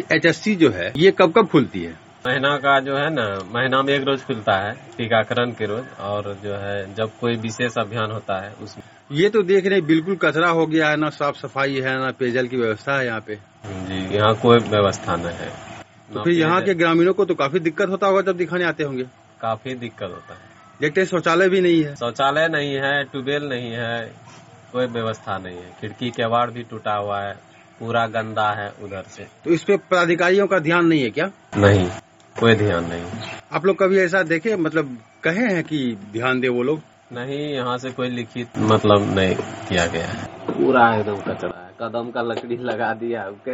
HSC जो है ये कब कब खुलती है? महीना का जो है ना, महीना में एक रोज खुलता है टीकाकरण के रोज, और जो है जब कोई विशेष अभियान होता है उसमें। ये तो देख रहे बिल्कुल कचरा हो गया है, ना साफ सफाई है, ना पेयजल की व्यवस्था है यहाँ पे। जी, यहाँ कोई व्यवस्था नहीं है। तो फिर यहाँ के ग्रामीणों को तो काफी दिक्कत होता होगा जब दिखाने आते होंगे। काफी दिक्कत होता है। देखते हैं शौचालय भी नहीं है, शौचालय नहीं है, ट्यूबवेल नहीं है, कोई व्यवस्था नहीं है। खिड़की केवाड़ भी टूटा हुआ है, पूरा गंदा है उधर से। तो इस पे पदाधिकारियों का ध्यान नहीं है क्या? नहीं, कोई ध्यान नहीं। आप लोग कभी ऐसा देखे, मतलब कहे हैं कि ध्यान दे वो लोग? नहीं, यहाँ से कोई लिखित मतलब नहीं किया गया है। पूरा एकदम कचरा है, कदम का लकड़ी लगा दिया।